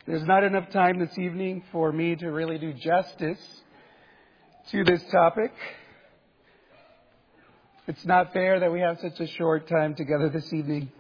There's not enough time this evening for me to really do justice to this topic. It's not fair that we have such a short time together this evening.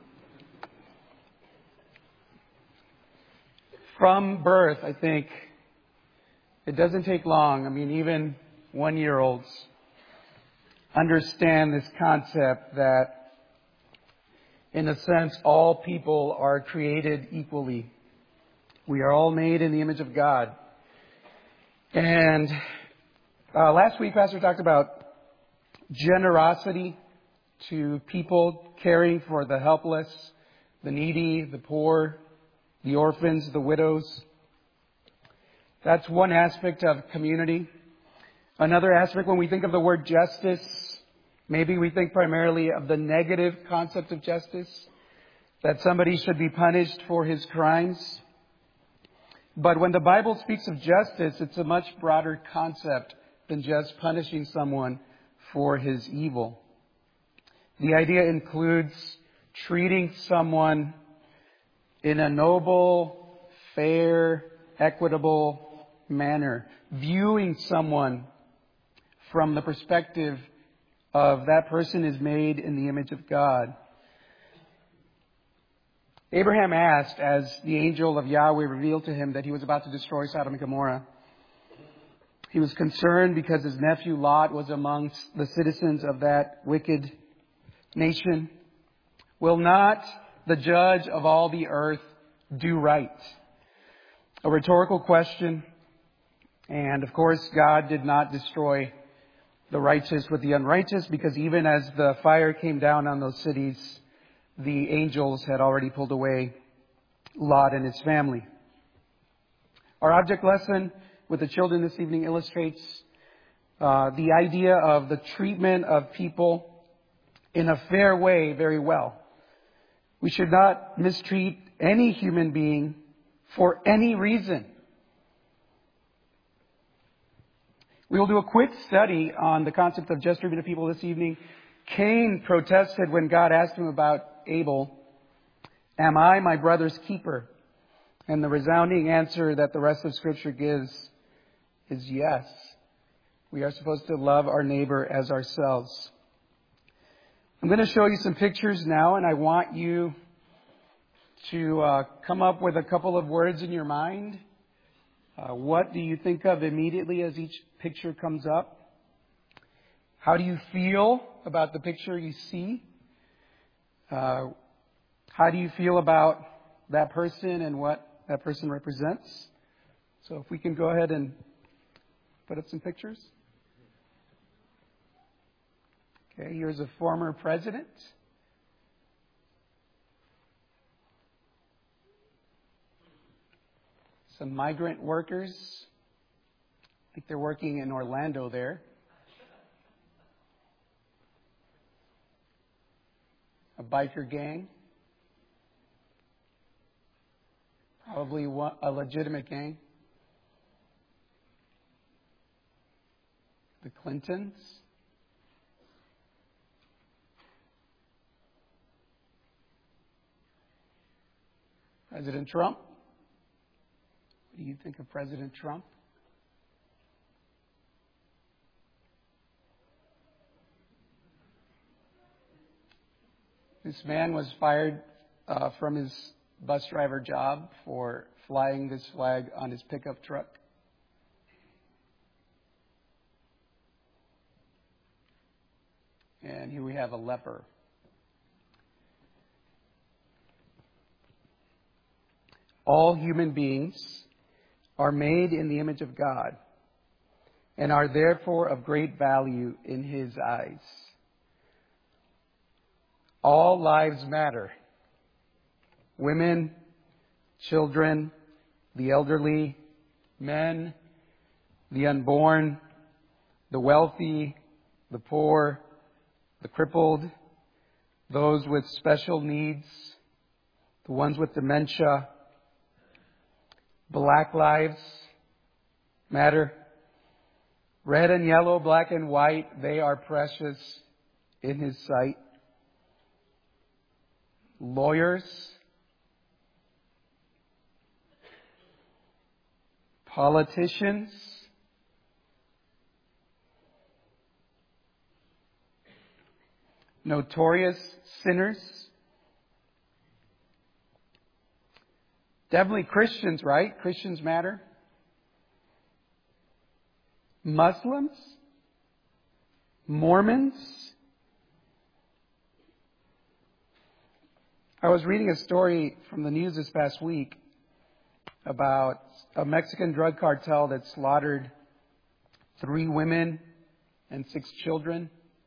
From birth, I think, it doesn't take long. Even 1-year-olds understand this concept that, in a sense, all people are created equally. We are all made in the image of God. And last week, Pastor talked about generosity to people, caring for the helpless, the needy, the poor, the orphans, the widows. That's one aspect of community. Another aspect, when we think of the word justice, maybe we think primarily of the negative concept of justice, that somebody should be punished for his crimes. But when the Bible speaks of justice, it's a much broader concept than just punishing someone for his evil. The idea includes treating someone in a noble, fair, equitable manner, viewing someone from the perspective of that person is made in the image of God. Abraham asked, as the angel of Yahweh revealed to him that he was about to destroy Sodom and Gomorrah. He was concerned because his nephew Lot was amongst the citizens of that wicked nation. Will not the judge of all the earth do right? A rhetorical question. And of course, God did not destroy the righteous with the unrighteous, because even as the fire came down on those cities, the angels had already pulled away Lot and his family. Our object lesson with the children this evening illustrates the idea of the treatment of people in a fair way very well. We should not mistreat any human being for any reason. We will do a quick study on the concept of just treatment of people this evening. Cain protested when God asked him about Abel, "Am I my brother's keeper?" And the resounding answer that the rest of Scripture gives is yes. We are supposed to love our neighbor as ourselves. I'm going to show you some pictures now, and I want you to come up with a couple of words in your mind. What do you think of immediately as each picture comes up? How do you feel about the picture you see? How do you feel about that person and what that person represents? So if we can go ahead and put up some pictures. Okay, here's a former president. Some migrant workers. I think they're working in Orlando there. A biker gang. Probably a legitimate gang. The Clintons. President Trump. What do you think of President Trump? This man was fired from his bus driver job for flying this flag on his pickup truck. And here we have a leper. All human beings are made in the image of God and are therefore of great value in His eyes. All lives matter. Women, children, the elderly, men, the unborn, the wealthy, the poor, the crippled, those with special needs, the ones with dementia. Black lives matter. Red and yellow, black and white, they are precious in His sight. Lawyers, politicians, notorious sinners, definitely Christians, right? Christians matter. Muslims, Mormons. I was reading a story from the news this past week about a Mexican drug cartel that slaughtered 3 women and 6 children.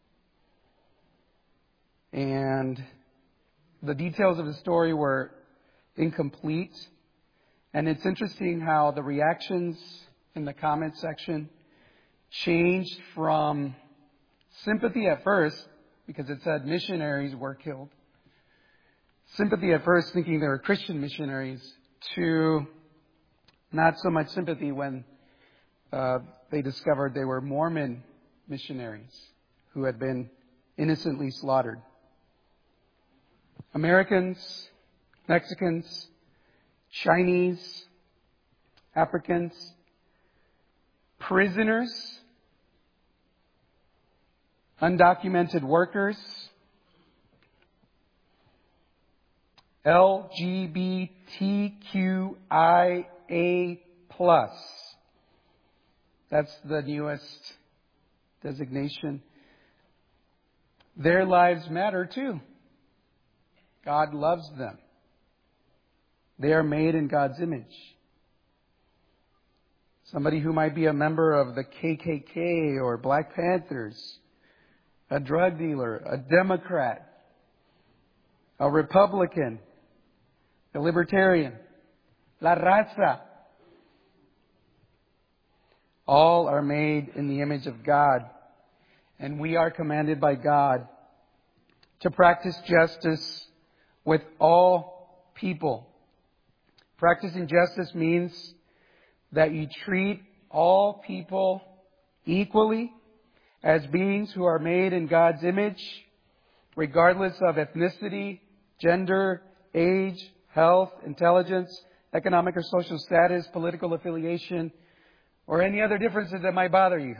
And the details of the story were incomplete. And it's interesting how the reactions in the comment section changed from sympathy at first, because it said missionaries were killed. Sympathy at first, thinking they were Christian missionaries, to not so much sympathy when they discovered they were Mormon missionaries who had been innocently slaughtered. Americans, Mexicans, Chinese, Africans, prisoners, undocumented workers, LGBTQIA+. That's the newest designation. Their lives matter too. God loves them. They are made in God's image. Somebody who might be a member of the KKK or Black Panthers, a drug dealer, a Democrat, a Republican, a Libertarian, La Raza. All are made in the image of God. And we are commanded by God to practice justice with all people. Practicing justice means that you treat all people equally as beings who are made in God's image, regardless of ethnicity, gender, age, health, intelligence, economic or social status, political affiliation, or any other differences that might bother you.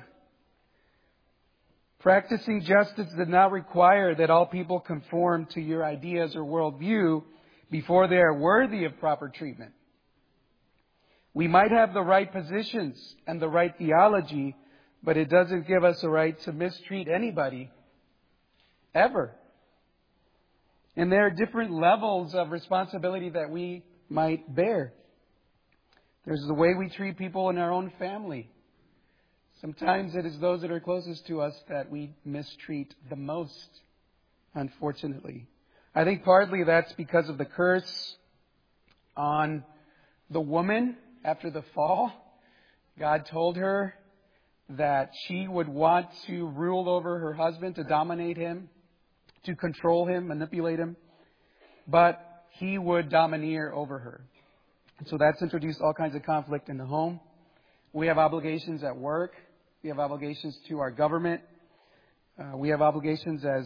Practicing justice does not require that all people conform to your ideas or worldview before they are worthy of proper treatment. We might have the right positions and the right theology, but it doesn't give us a right to mistreat anybody, ever. And there are different levels of responsibility that we might bear. There's the way we treat people in our own family. Sometimes it is those that are closest to us that we mistreat the most, unfortunately. I think partly that's because of the curse on the woman after the fall. God told her that she would want to rule over her husband, to dominate him, to control him, manipulate him, but he would domineer over her. And so that's introduced all kinds of conflict in the home. We have obligations at work. We have obligations to our government. We have obligations as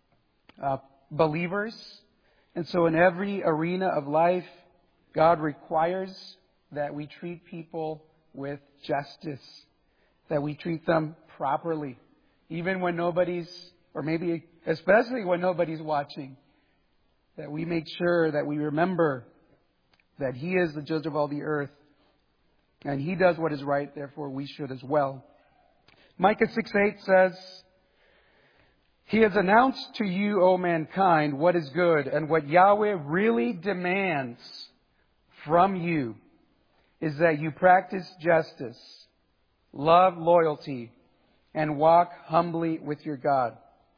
believers. And so in every arena of life, God requires that we treat people with justice, that we treat them properly, even when nobody's, or maybe especially when nobody's watching, that we make sure that we remember that He is the judge of all the earth, and He does what is right, therefore we should as well. Micah 6:8 says, He has announced to you, O mankind, what is good, and what Yahweh really demands from you is that you practice justice, love loyalty, and walk humbly with your God.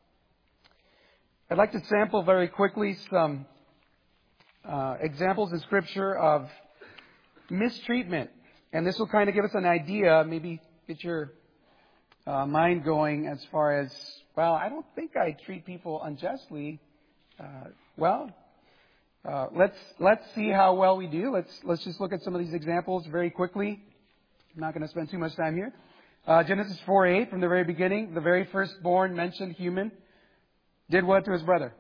I'd like to sample very quickly some examples in Scripture of mistreatment. And this will kind of give us an idea, maybe get your mind going as far as, well, I don't think I treat people unjustly. Let's see how well we do. Let's just look at some of these examples very quickly. I'm not going to spend too much time here. Genesis 4:8, from the very beginning, the very firstborn mentioned human did what to his brother?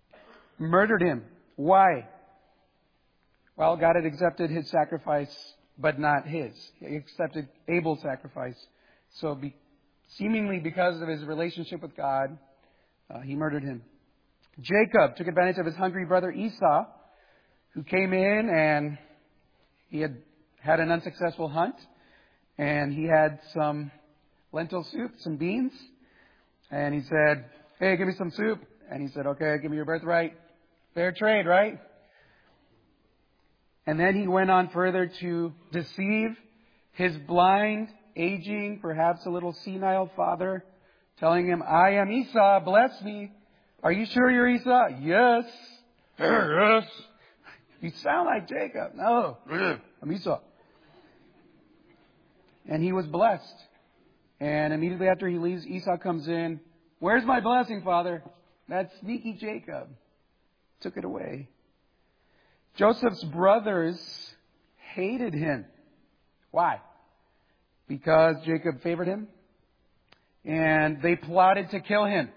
Murdered him. Why? Well, God had accepted his sacrifice but not his. He accepted Abel's sacrifice. So seemingly because of his relationship with God, he murdered him. Jacob took advantage of his hungry brother Esau, who came in and he had an unsuccessful hunt, and he had some lentil soup, some beans, and he said, "Hey, give me some soup." And he said, "Okay, give me your birthright." Fair trade, right? And then he went on further to deceive his blind, aging, perhaps a little senile father, telling him, "I am Esau, bless me." "Are you sure you're Esau?" "Yes." "Yes." "You sound like Jacob." "No, I'm Esau." And he was blessed. And immediately after he leaves, Esau comes in. "Where's my blessing, Father?" That sneaky Jacob took it away. Joseph's brothers hated him. Why? Because Jacob favored him. And they plotted to kill him.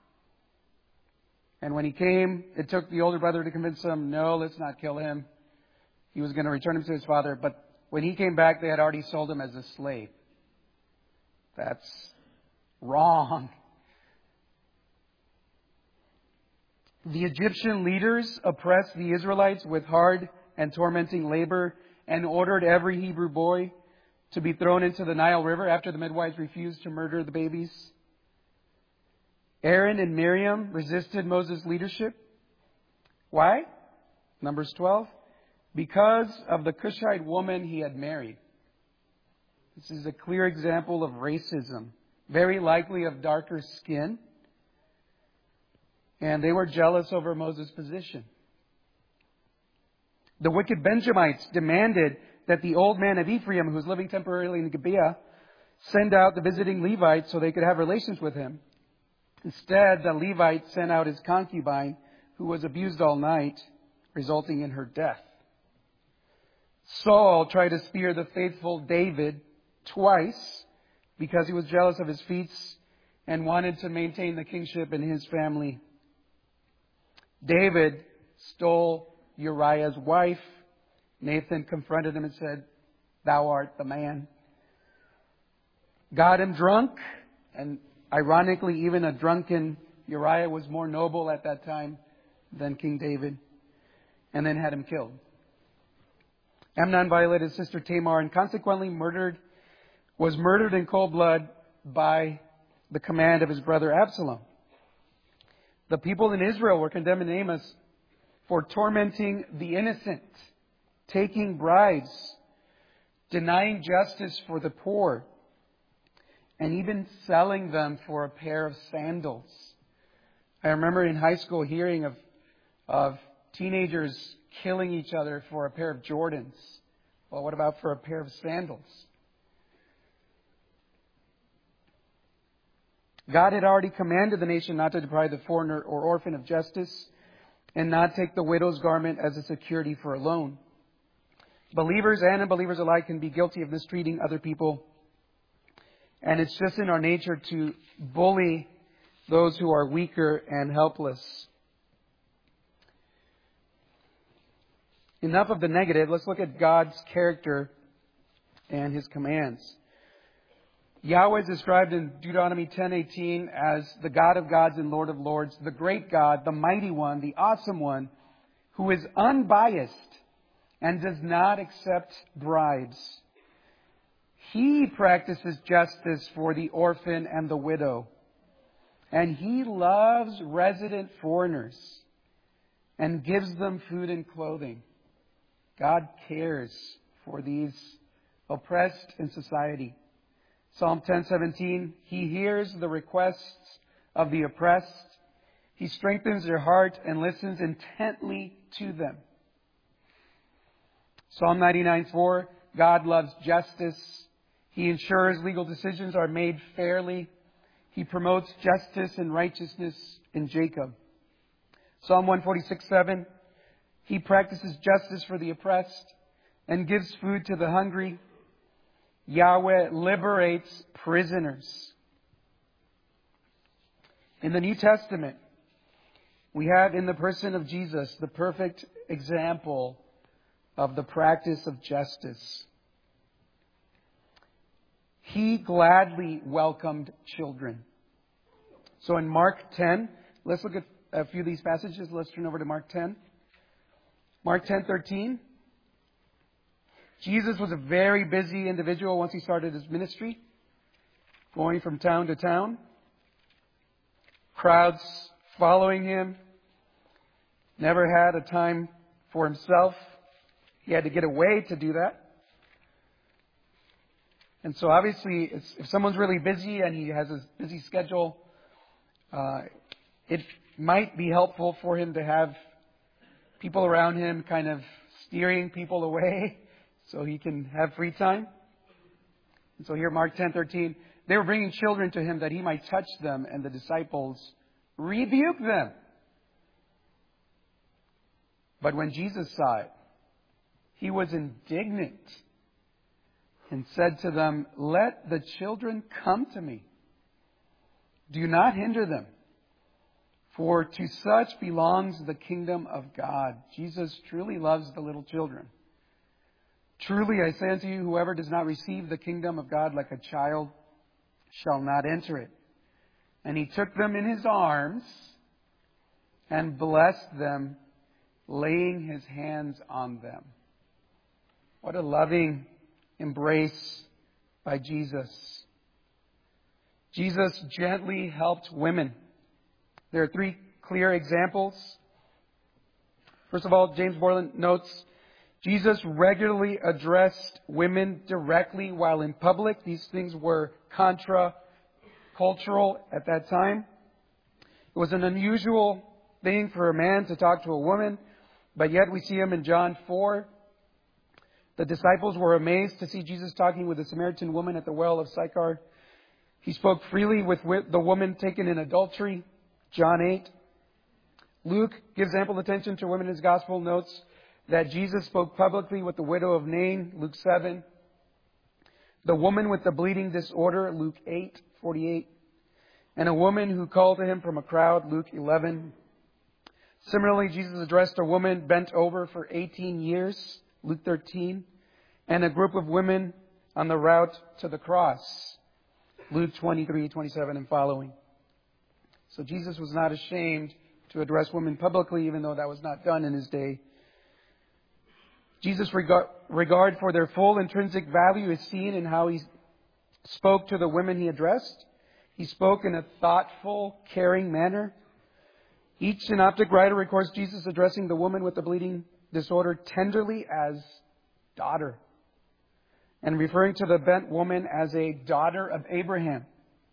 And when he came, it took the older brother to convince him, "No, let's not kill him." He was going to return him to his father. But when he came back, they had already sold him as a slave. That's wrong. The Egyptian leaders oppressed the Israelites with hard and tormenting labor and ordered every Hebrew boy to be thrown into the Nile River after the midwives refused to murder the babies. Aaron and Miriam resisted Moses' leadership. Why? Numbers 12. Because of the Cushite woman he had married. This is a clear example of racism, very likely of darker skin. And they were jealous over Moses' position. The wicked Benjamites demanded that the old man of Ephraim, who was living temporarily in Gibeah, send out the visiting Levite so they could have relations with him. Instead, the Levite sent out his concubine, who was abused all night, resulting in her death. Saul tried to spear the faithful David twice because he was jealous of his feats and wanted to maintain the kingship in his family. David stole Uriah's wife. Nathan confronted him and said, "Thou art the man." Got him drunk, and ironically, even a drunken Uriah was more noble at that time than King David, and then had him killed. Amnon violated his sister Tamar and consequently was murdered in cold blood by the command of his brother Absalom. The people in Israel were condemned in Amos for tormenting the innocent, taking bribes, denying justice for the poor, and even selling them for a pair of sandals. I remember in high school hearing of teenagers killing each other for a pair of Jordans. Well, what about for a pair of sandals? God had already commanded the nation not to deprive the foreigner or orphan of justice and not take the widow's garment as a security for a loan. Believers and unbelievers alike can be guilty of mistreating other people. And it's just in our nature to bully those who are weaker and helpless. Enough of the negative. Let's look at God's character and His commands. Yahweh is described in Deuteronomy 10:18 as the God of gods and Lord of lords, the great God, the mighty one, the awesome one, who is unbiased and does not accept bribes. He practices justice for the orphan and the widow. And He loves resident foreigners and gives them food and clothing. God cares for these oppressed in society. Psalm 10:17, He hears the requests of the oppressed. He strengthens their heart and listens intently to them. Psalm 99:4, God loves justice. He ensures legal decisions are made fairly. He promotes justice and righteousness in Jacob. Psalm 146:7, He practices justice for the oppressed and gives food to the hungry. Yahweh liberates prisoners. In the New Testament, we have in the person of Jesus the perfect example of the practice of justice. He gladly welcomed children. So in Mark 10, let's look at a few of these passages. Let's turn over to Mark 10. Mark 10:13. Jesus was a very busy individual once he started his ministry, going from town to town. Crowds following him. Never had a time for himself. He had to get away to do that. And so obviously, if someone's really busy and he has a busy schedule, it might be helpful for him to have people around him kind of steering people away so he can have free time. And so here, Mark 10:13, they were bringing children to him that he might touch them, and the disciples rebuked them. But when Jesus saw it, he was indignant and said to them, "Let the children come to me. Do not hinder them, for to such belongs the kingdom of God." Jesus truly loves the little children. "Truly I say unto you, whoever does not receive the kingdom of God like a child shall not enter it." And he took them in his arms and blessed them, laying his hands on them. What a loving embrace by Jesus. Jesus gently helped women. There are three clear examples. First of all, James Borland notes, Jesus regularly addressed women directly while in public. These things were contra-cultural at that time. It was an unusual thing for a man to talk to a woman, but yet we see him in John 4. The disciples were amazed to see Jesus talking with a Samaritan woman at the well of Sychar. He spoke freely with the woman taken in adultery, John 8. Luke gives ample attention to women in his gospel, notes that Jesus spoke publicly with the widow of Nain, Luke 7. The woman with the bleeding disorder, Luke 8:48. And a woman who called to him from a crowd, Luke 11. Similarly, Jesus addressed a woman bent over for 18 years, Luke 13. And a group of women on the route to the cross, Luke 23:27 and following. So Jesus was not ashamed to address women publicly, even though that was not done in his day. Jesus' regard for their full intrinsic value is seen in how he spoke to the women he addressed. He spoke in a thoughtful, caring manner. Each synoptic writer records Jesus addressing the woman with the bleeding disorder tenderly as daughter, and referring to the bent woman as a daughter of Abraham.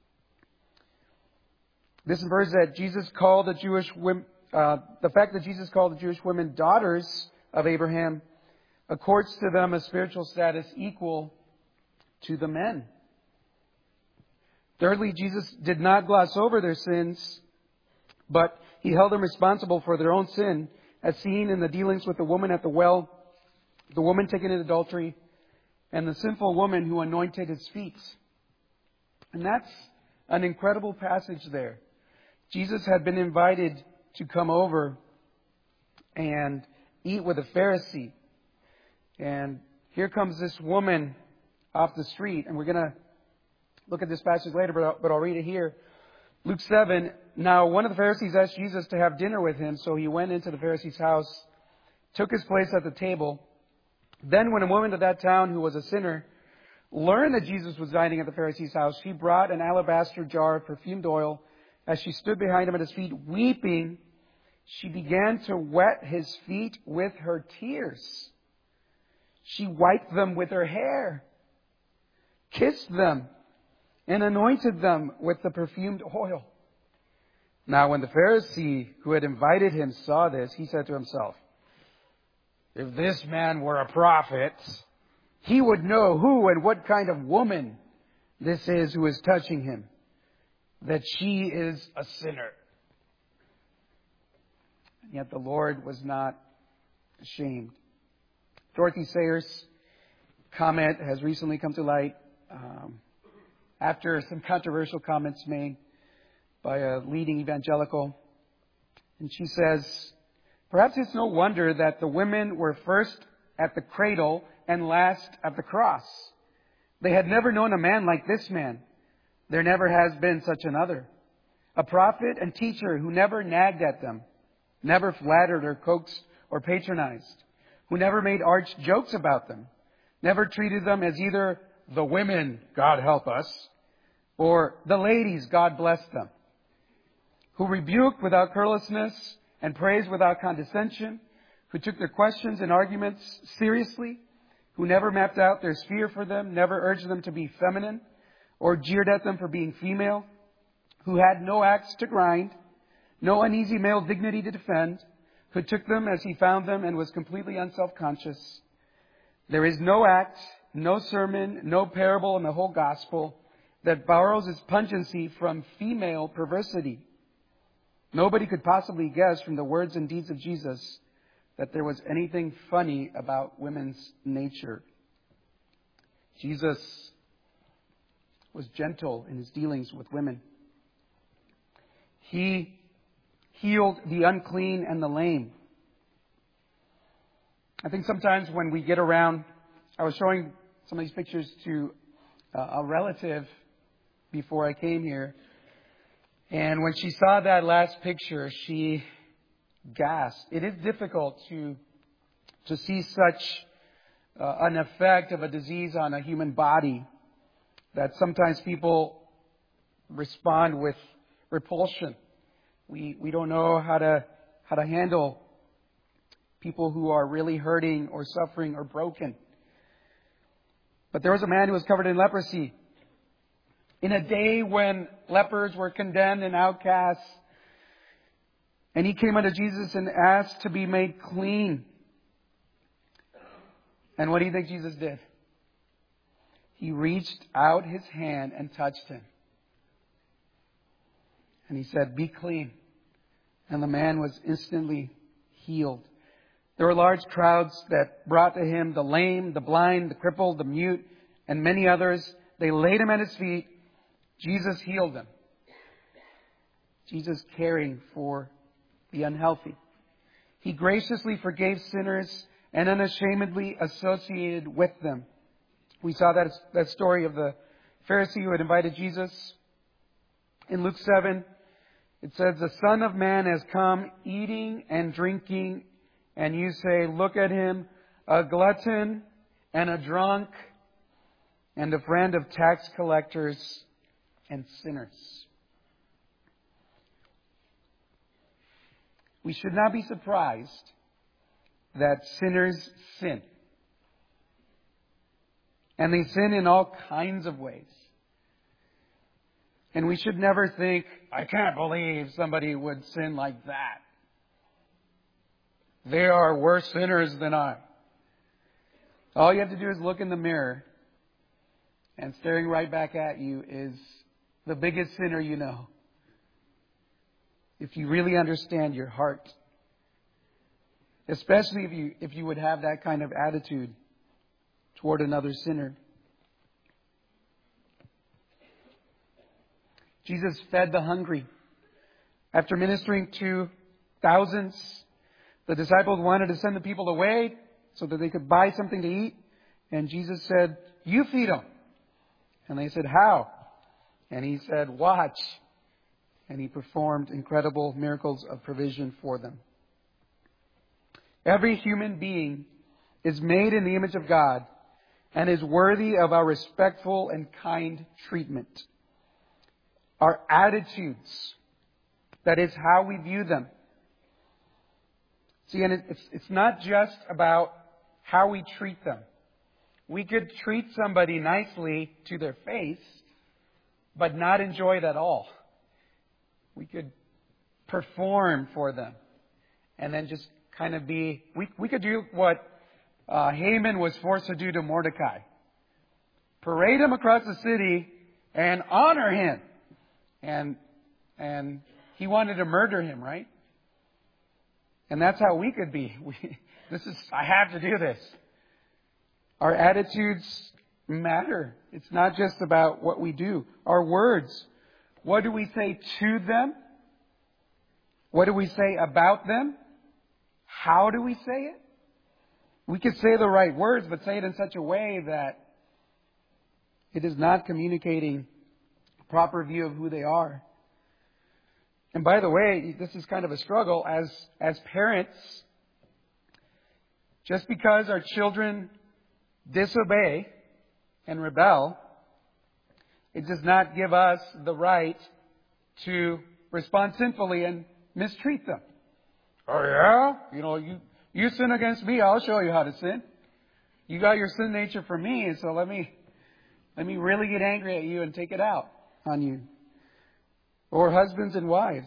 This infers that Jesus called the Jewish women, the fact that Jesus called the Jewish women daughters of Abraham accords to them a spiritual status equal to the men. Thirdly, Jesus did not gloss over their sins, but he held them responsible for their own sin, as seen in the dealings with the woman at the well, the woman taken in adultery, and the sinful woman who anointed his feet. And that's an incredible passage there. Jesus had been invited to come over and eat with a Pharisee. And here comes this woman off the street. And we're going to look at this passage later, but I'll read it here. Luke 7, now one of the Pharisees asked Jesus to have dinner with him, so he went into the Pharisee's house, took his place at the table. Then when a woman of that town who was a sinner learned that Jesus was dining at the Pharisee's house, she brought an alabaster jar of perfumed oil. As she stood behind him at his feet, weeping, she began to wet his feet with her tears. She wiped them with her hair, kissed them, and anointed them with the perfumed oil. Now when the Pharisee who had invited him saw this, he said to himself, if this man were a prophet, he would know who and what kind of woman this is who is touching him, that she is a sinner. And yet the Lord was not ashamed. Dorothy Sayers' comment has recently come to light after some controversial comments made by a leading evangelical. And she says, perhaps it's no wonder that the women were first at the cradle and last at the cross. They had never known a man like this man. There never has been such another. A prophet and teacher who never nagged at them, never flattered or coaxed or patronized, who never made arch jokes about them, never treated them as either the women, God help us, or the ladies, God bless them, who rebuked without carelessness and praised without condescension, who took their questions and arguments seriously, who never mapped out their sphere for them, never urged them to be feminine, or jeered at them for being female, who had no axe to grind, no uneasy male dignity to defend, who took them as he found them and was completely unself-conscious. There is no act, no sermon, no parable in the whole gospel that borrows its pungency from female perversity. Nobody could possibly guess from the words and deeds of Jesus that there was anything funny about women's nature. Jesus was gentle in his dealings with women. He healed the unclean and the lame. I think sometimes when we get around, I was showing some of these pictures to a relative before I came here. And when she saw that last picture, she gasped. It is difficult to see such an effect of a disease on a human body that sometimes people respond with repulsion. We don't know how to handle people who are really hurting or suffering or broken. But there was a man who was covered in leprosy. In a day when lepers were condemned and outcasts, and he came unto Jesus and asked to be made clean. And what do you think Jesus did? He reached out his hand and touched him. And he said, "Be clean." And the man was instantly healed. There were large crowds that brought to him the lame, the blind, the crippled, the mute, and many others. They laid him at his feet. Jesus healed them. Jesus caring for the unhealthy. He graciously forgave sinners and unashamedly associated with them. We saw that story of the Pharisee who had invited Jesus. In Luke 7, it says, "The Son of Man has come eating and drinking, and you say, 'Look at him, a glutton and a drunk and a friend of tax collectors and sinners.'" We should not be surprised that sinners sin. And they sin in all kinds of ways. And we should never think, "I can't believe somebody would sin like that. They are worse sinners than I." All you have to do is look in the mirror, and staring right back at you is the biggest sinner you know. If you really understand your heart. Especially if you would have that kind of attitude toward another sinner. Jesus fed the hungry. After ministering to thousands, the disciples wanted to send the people away so that they could buy something to eat. And Jesus said, "You feed them." And they said, "How?" And he said, "Watch." And he performed incredible miracles of provision for them. Every human being is made in the image of God and is worthy of our respectful and kind treatment. Our attitudes, that is how we view them. See, and it's not just about how we treat them. We could treat somebody nicely to their face, but not enjoy it at all. We could perform for them and then just kind of be... We could do what Haman was forced to do to Mordecai. Parade him across the city and honor him. And he wanted to murder him, right? And that's how we could be. I have to do this. Our attitudes matter. It's not just about what we do. Our words. What do we say to them? What do we say about them? How do we say it? We could say the right words, but say it in such a way that It is not communicating a proper view of who they are. And by the way, this is kind of a struggle as parents. Just because our children disobey and rebel, it does not give us the right to respond sinfully and mistreat them. Oh yeah? You sin against me, I'll show you how to sin. You got your sin nature from me, and so let me really get angry at you and take it out on you. Or husbands and wives.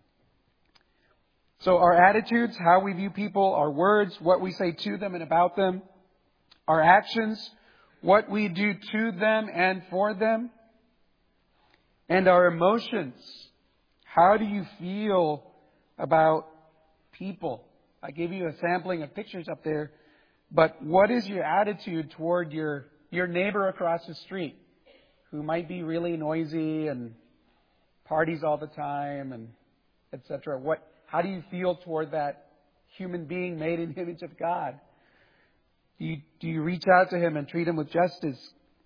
So our attitudes, how we view people, our words, what we say to them and about them, our actions, what we do to them and for them, and our emotions. How do you feel about people? I gave you a sampling of pictures up there, but what is your attitude toward your neighbor across the street who might be really noisy and parties all the time and etc.? How do you feel toward that human being made in the image of God? Do you reach out to him and treat him with justice?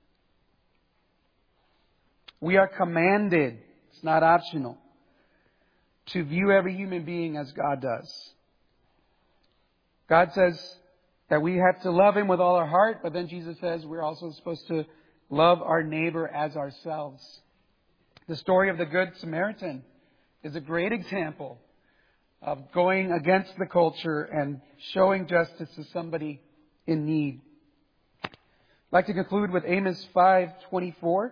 We are commanded, it's not optional, to view every human being as God does. God says that we have to love him with all our heart, but then Jesus says we're also supposed to love our neighbor as ourselves. The story of the Good Samaritan is a great example of going against the culture and showing justice to somebody in need. I'd like to conclude with Amos 5:24.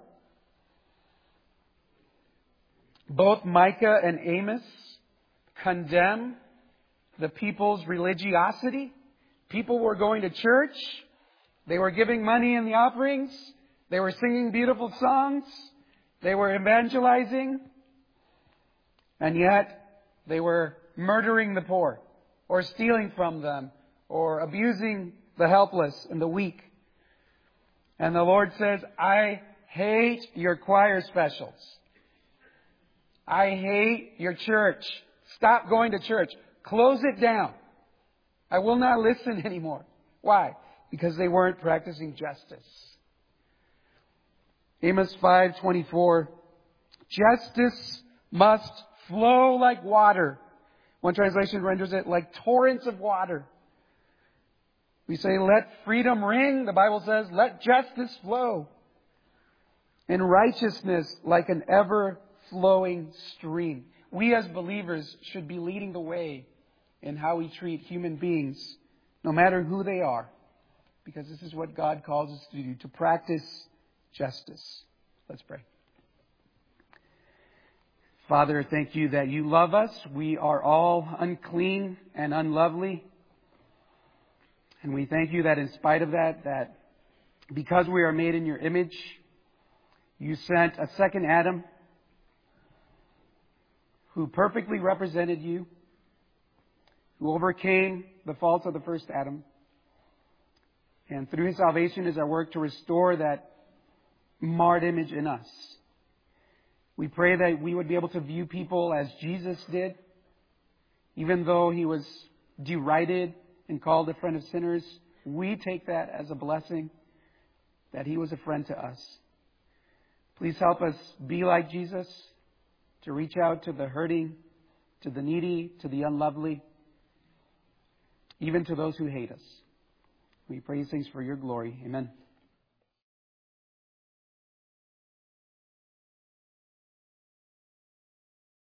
Both Micah and Amos condemn the people's religiosity. People were going to church. They were giving money in the offerings. They were singing beautiful songs. They were evangelizing. And yet they were murdering the poor or stealing from them or abusing the helpless and the weak. And the Lord says, I hate your choir specials. I hate your church. Stop going to church. Close it down. I will not listen anymore. Why? Because they weren't practicing justice. Amos 5:24. Justice must flow like water. One translation renders it like torrents of water. We say, let freedom ring. The Bible says, let justice flow. And righteousness like an ever-flowing stream. We as believers should be leading the way in how we treat human beings, no matter who they are. Because this is what God calls us to do, to practice justice. Let's pray. Father, thank you that you love us. We are all unclean and unlovely. And we thank you that in spite of that because we are made in your image, you sent a second Adam who perfectly represented you, who overcame the faults of the first Adam. And through his salvation is our work to restore that marred image in us. We pray that we would be able to view people as Jesus did, even though he was derided and called a friend of sinners. We take that as a blessing, that he was a friend to us. Please help us be like Jesus, to reach out to the hurting, to the needy, to the unlovely, even to those who hate us. We pray these things for your glory. Amen.